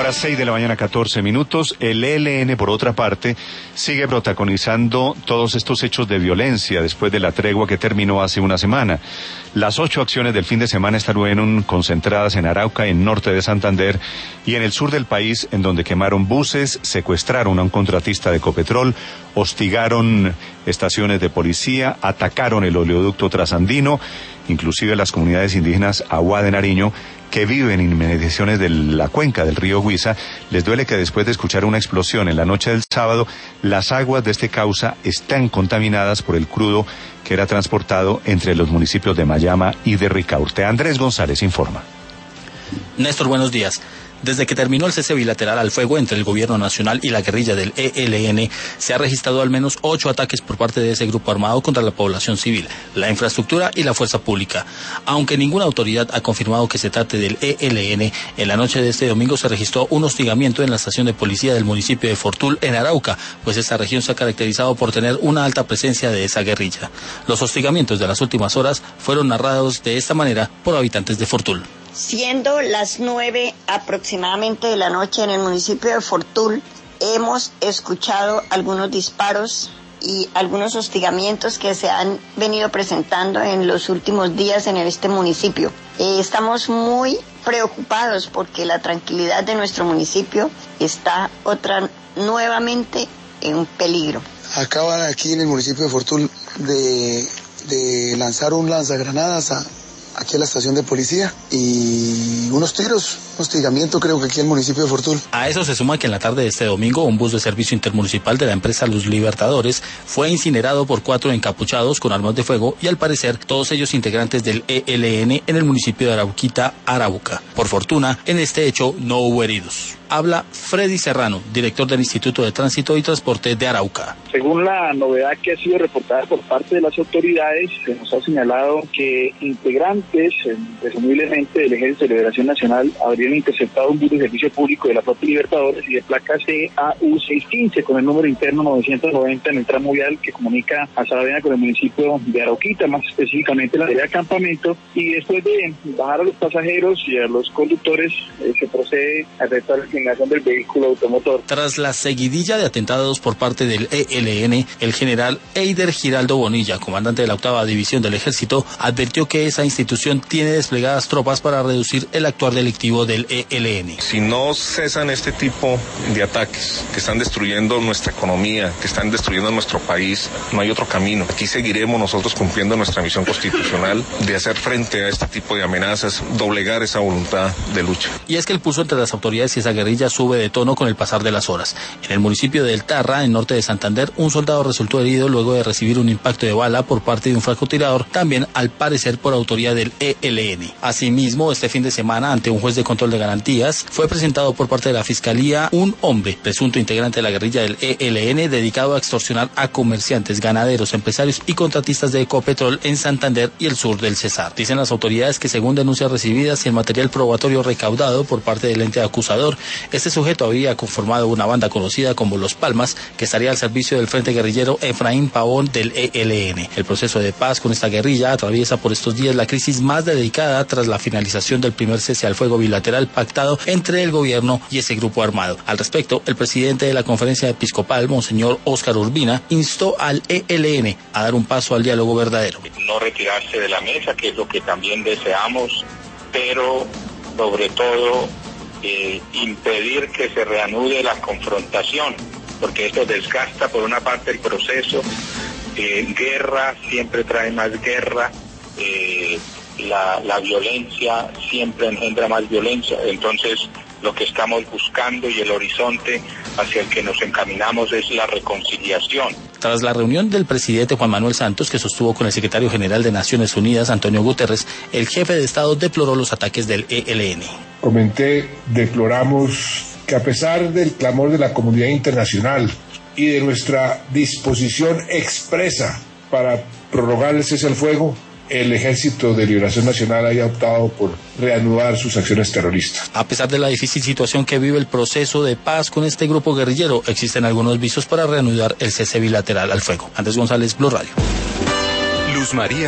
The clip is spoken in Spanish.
las 6 de la mañana, 14 minutos. El ELN, por otra parte, sigue protagonizando todos estos hechos de violencia después de la tregua que terminó hace una semana. Las 8 acciones del fin de semana estuvieron concentradas en Arauca, en norte de Santander y en el sur del país, en donde quemaron buses, secuestraron a un contratista de Ecopetrol, hostigaron estaciones de policía, atacaron el oleoducto trasandino, inclusive las comunidades indígenas Aguá de Nariño, que viven en inmediaciones de la cuenca del río Huiza. Les duele que después de escuchar una explosión en la noche del sábado, las aguas de este cauce están contaminadas por el crudo que era transportado entre los municipios de Mayama y de Ricaurte. Andrés González informa. Néstor, buenos días. Desde que terminó el cese bilateral al fuego entre el gobierno nacional y la guerrilla del ELN, se ha registrado al menos 8 ataques por parte de ese grupo armado contra la población civil, la infraestructura y la fuerza pública. Aunque ninguna autoridad ha confirmado que se trate del ELN, en la noche de este domingo se registró un hostigamiento en la estación de policía del municipio de Fortul, en Arauca, pues esta región se ha caracterizado por tener una alta presencia de esa guerrilla. Los hostigamientos de las últimas horas fueron narrados de esta manera por habitantes de Fortul. Siendo las 9 aproximadamente de la noche en el municipio de Fortul, hemos escuchado algunos disparos y algunos hostigamientos que se han venido presentando en los últimos días en este municipio. Estamos muy preocupados porque la tranquilidad de nuestro municipio está nuevamente en peligro. Acaban aquí en el municipio de Fortul de lanzar un lanzagranadas aquí a la estación de policía y unos tiros, un hostigamiento creo que aquí en el municipio de Fortul. A eso se suma que en la tarde de este domingo un bus de servicio intermunicipal de la empresa Los Libertadores fue incinerado por 4 encapuchados con armas de fuego y al parecer todos ellos integrantes del ELN en el municipio de Arauquita, Arauca. Por fortuna, en este hecho no hubo heridos. Habla Freddy Serrano, director del Instituto de Tránsito y Transporte de Arauca. Según la novedad que ha sido reportada por parte de las autoridades, se nos ha señalado que integrantes, presumiblemente del Ejército de Liberación Nacional, habrían interceptado un bus de servicio público de la flota Libertadores y de placa CAU 615 con el número interno 990 en el tramo vial que comunica a Saravena con el municipio de Arauquita, más específicamente la área de Campamento, y después de bajar a los pasajeros y a los conductores, se procede a efectuar la inclinación del vehículo automotor. Tras la seguidilla de atentados por parte del ELN, el general Eider Giraldo Bonilla, comandante de la 8ª División del Ejército, advirtió que esa institución tiene desplegadas tropas para reducir el actuar delictivo del ELN. Si no cesan este tipo de ataques que están destruyendo nuestra economía, que están destruyendo nuestro país, no hay otro camino. Aquí seguiremos nosotros cumpliendo nuestra misión constitucional de hacer frente a este tipo de amenazas, doblegar esa voluntad de lucha. Y es que el pulso entre las autoridades y esa guerrilla sube de tono con el pasar de las horas. En el municipio de El Tarra, en norte de Santander, un soldado resultó herido luego de recibir un impacto de bala por parte de un francotirador, también al parecer por autoría del ELN. Asimismo, este fin de semana, ante un juez de control de garantías, fue presentado por parte de la Fiscalía un hombre, presunto integrante de la guerrilla del ELN, dedicado a extorsionar a comerciantes, ganaderos, empresarios y contratistas de Ecopetrol en Santander y el sur del Cesar. Dicen las autoridades que según denuncias recibidas y el material probatorio recaudado por parte del ente acusador, este sujeto había conformado una banda conocida como Los Palmas, que estaría al servicio del frente guerrillero Efraín Pavón del ELN. El proceso de paz con esta guerrilla atraviesa por estos días la crisis más delicada tras la finalización del primer cese al fuego bilateral pactado entre el gobierno y ese grupo armado. Al respecto, el presidente de la Conferencia Episcopal, Monseñor Óscar Urbina, instó al ELN a dar un paso al diálogo verdadero. No retirarse de la mesa, que es lo que también deseamos, pero sobre todo impedir que se reanude la confrontación, porque esto desgasta por una parte el proceso, guerra siempre trae más guerra, la violencia siempre engendra más violencia, entonces lo que estamos buscando y el horizonte hacia el que nos encaminamos es la reconciliación. Tras la reunión del presidente Juan Manuel Santos, que sostuvo con el secretario general de Naciones Unidas, Antonio Guterres, el jefe de Estado deploró los ataques del ELN. Deploramos que a pesar del clamor de la comunidad internacional y de nuestra disposición expresa para prorrogar el cese al fuego, el Ejército de Liberación Nacional haya optado por reanudar sus acciones terroristas. A pesar de la difícil situación que vive el proceso de paz con este grupo guerrillero, existen algunos visos para reanudar el cese bilateral al fuego. Andrés González, Blue Radio. Luz María